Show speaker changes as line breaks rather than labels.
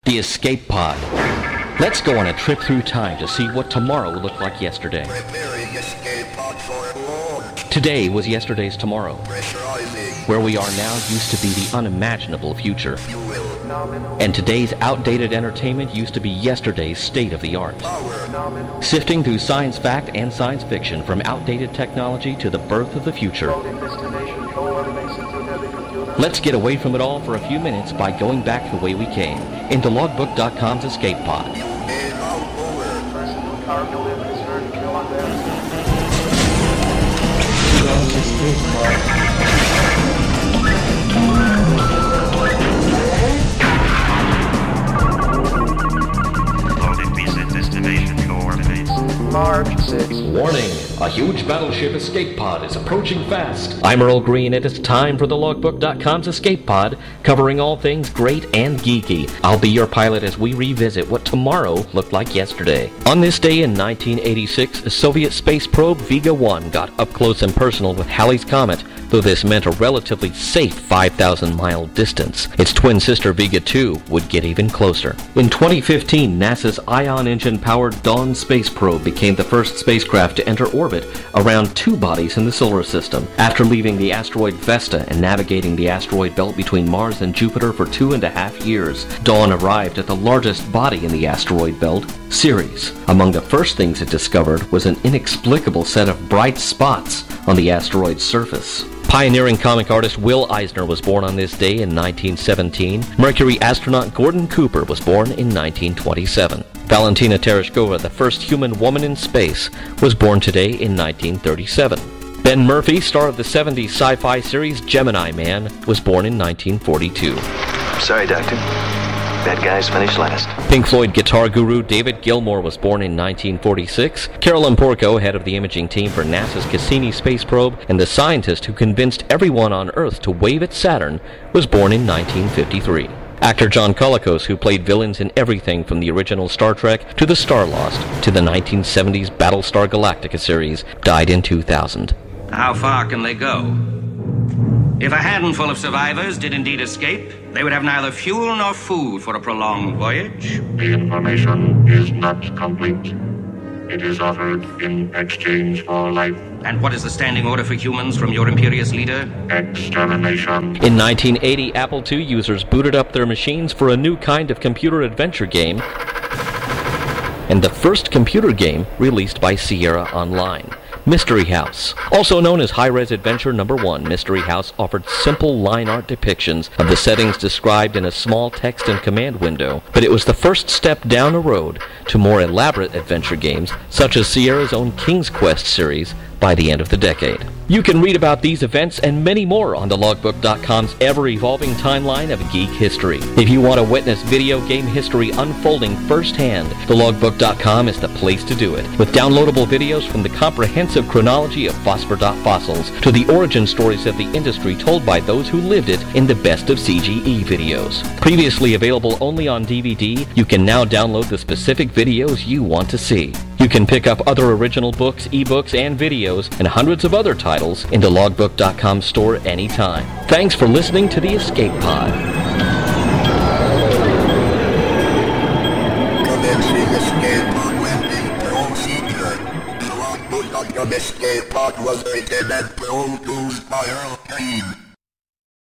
The Escape Pod. Let's go on a trip through time to see what tomorrow looked like yesterday.
Preparing escape pod for launch.
Today was yesterday's tomorrow.
Pressurizing.
Where we are now used to be the unimaginable future.
Fuel.
And today's outdated entertainment used to be yesterday's state-of-the-art.
Power.
Sifting through science fact and science fiction from outdated technology to the birth of the future. Let's get away from it all for a few minutes by going back the way we came, into Logbook.com's Escape Pod.
And out over.
Loading recent destination coordinates.
March 6.
Warning! A huge battleship escape pod is approaching fast. I'm Earl Green, and it's time for the Logbook.com's Escape Pod, covering all things great and geeky. I'll be your pilot as we revisit what tomorrow looked like yesterday. On this day in 1986, a Soviet space probe Vega 1 got up close and personal with Halley's Comet, though this meant a relatively safe 5,000-mile distance. Its twin sister Vega 2 would get even closer. In 2015, NASA's ion engine-powered Dawn space probe became the first spacecraft to enter orbit around two bodies in the solar system. After leaving the asteroid Vesta and navigating the asteroid belt between Mars and Jupiter for 2.5 years, Dawn arrived at the largest body in the asteroid belt, Ceres. Among the first things it discovered was an inexplicable set of bright spots on the asteroid's surface. Pioneering comic artist Will Eisner was born on this day in 1917. Mercury astronaut Gordon Cooper was born in 1927. Valentina Tereshkova, the first human woman in space, was born today in 1937. Ben Murphy, star of the 70s sci-fi series Gemini Man, was born in 1942.
Sorry, Doctor. Bad guys finish last.
Pink Floyd guitar guru David Gilmour was born in 1946. Carolyn Porco, head of the imaging team for NASA's Cassini space probe and the scientist who convinced everyone on Earth to wave at Saturn, was born in 1953. Actor John Colicos, who played villains in everything from the original Star Trek to the Starlost to the 1970s Battlestar Galactica series, died in 2000.
How far can they go? If a handful of survivors did indeed escape, they would have neither fuel nor food for a prolonged voyage.
The information is not complete. It is offered in exchange for life.
And what is the standing order for humans from your imperious leader?
Extermination.
In 1980, Apple II users booted up their machines for a new kind of computer adventure game, and the first computer game released by Sierra Online. Mystery House. Also known as High-Res Adventure No. 1, Mystery House offered simple line art depictions of the settings described in a small text and command window, but it was the first step down a road to more elaborate adventure games, such as Sierra's own King's Quest series, by the end of the decade. You can read about these events and many more on the Logbook.com's ever-evolving timeline of geek history. If you want to witness video game history unfolding firsthand, the Logbook.com is the place to do it. With downloadable videos from the comprehensive chronology of Phosphor.Fossils to the origin stories of the industry told by those who lived it in the Best of CGE videos. Previously available only on DVD, you can now download the specific videos you want to see. You can pick up other original books, ebooks, and videos, and hundreds of other titles in the Logbook.com store anytime. Thanks for listening to the Escape Pod.
Commencing escape pod landing procedure. The Logbook.com Escape Pod was written and produced by Earl Green.